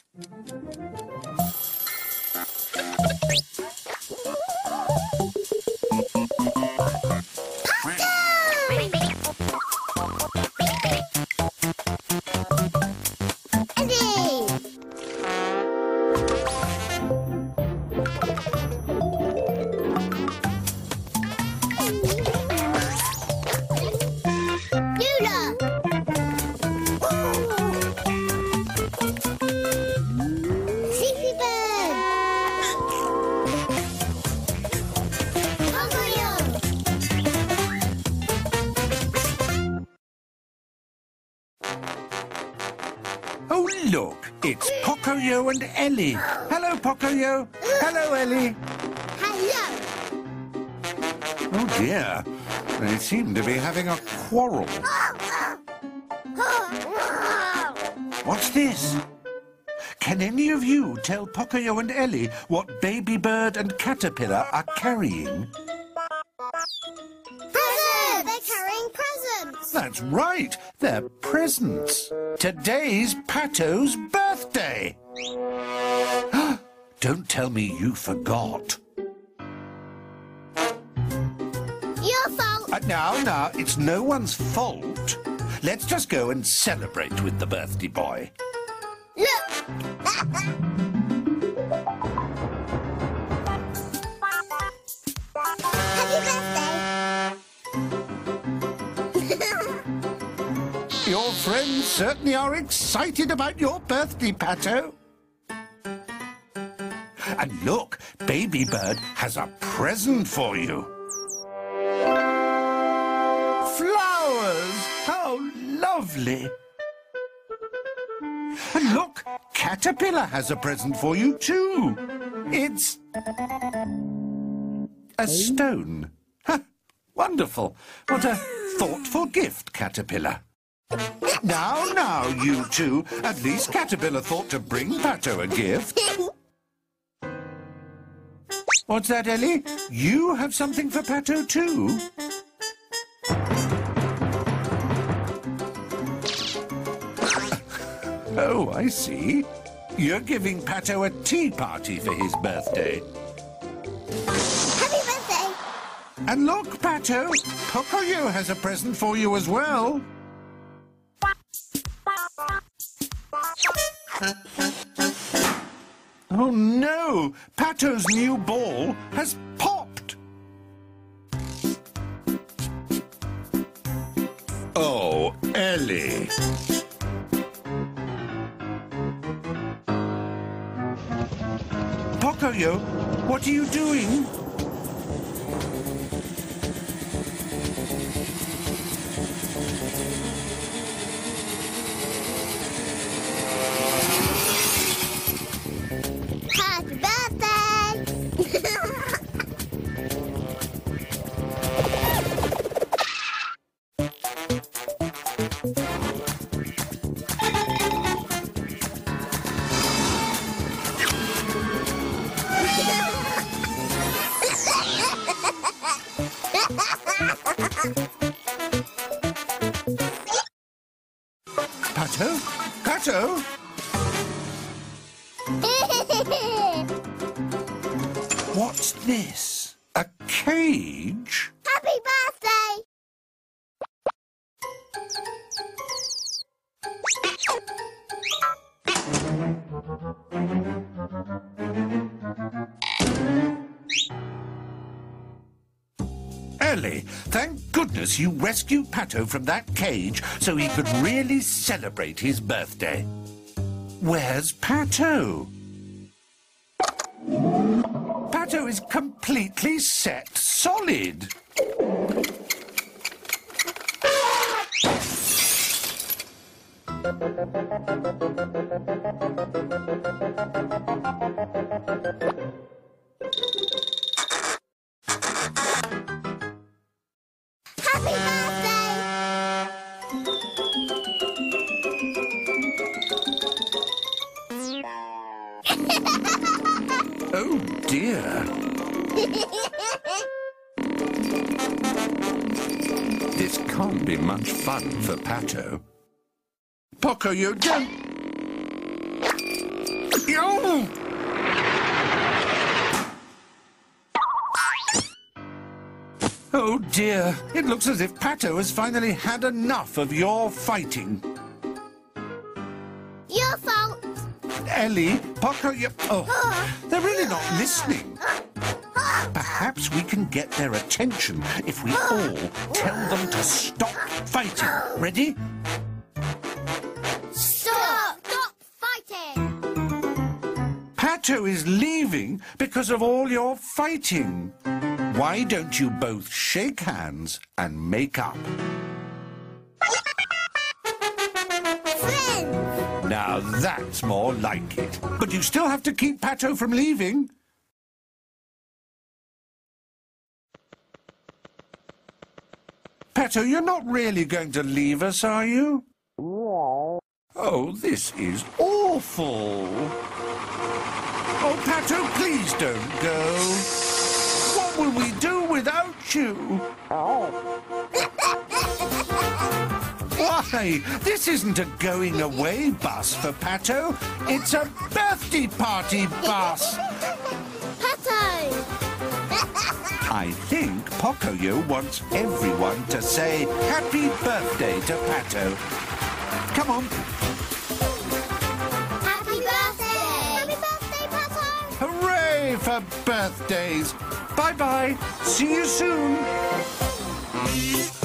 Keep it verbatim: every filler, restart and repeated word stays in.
Oh, look, it's Pocoyo and Ellie. Hello, Pocoyo. Hello, Ellie. Hello. Oh, dear. They seem to be having a quarrel. What's this? Can any of you tell Pocoyo and Ellie what Baby Bird and Caterpillar are carrying? Presents! They're carrying presents. That's right. They're presents. Today's Pato's birthday. Don't tell me you forgot. Your fault. Uh, now, now, it's no one's fault. Let's just go and celebrate with the birthday boy. Look. Happy birthday. Your friends certainly are excited about your birthday, Pato. And look, Baby Bird has a present for you. Flowers! How lovely! And look, Caterpillar has a present for you too. It's a stone. Ha, wonderful. What a thoughtful gift, Caterpillar. Now, now, you two. At least Caterpillar thought to bring Pato a gift. What's that, Ellie? You have something for Pato too? Oh, I see. You're giving Pato a tea party for his birthday. Happy birthday. And look, Pato, Pocoyo has a present for you as well. Oh, no! Pato's new ball has popped. Oh, Ellie. Pocoyo, what are you doing? Happy birthday. Pato? Pato? What's this? A cage? Happy birthday. Ellie, thank goodness you rescued Pato from that cage so he could really celebrate his birthday. Where's Pato? Pato is completely set solid. Happy birthday. Oh, dear. This can't be much fun for Pato. Pocoyo, don't... Oh! Oh dear, it looks as if Pato has finally had enough of your fighting. Your fault. Ellie, Poco, you... Oh, they're really not listening. Perhaps we can get their attention if we all tell them to stop fighting. Ready? Stop! Stop fighting! Pato is leaving because of all your fighting. Why don't you both shake hands and make up? Friends! Now that's more like it. But you still have to keep Pato from leaving. Pato, you're not really going to leave us, are you? Oh, this is awful. Oh, Pato, please don't go. What will we do without you? Why, this isn't a going away bus for Pato. It's a birthday party bus. Pato! I think Pocoyo wants everyone to say happy birthday to Pato. Come on. Happy birthday! Happy birthday, Pato! Hooray for birthdays. Bye-bye. See you soon.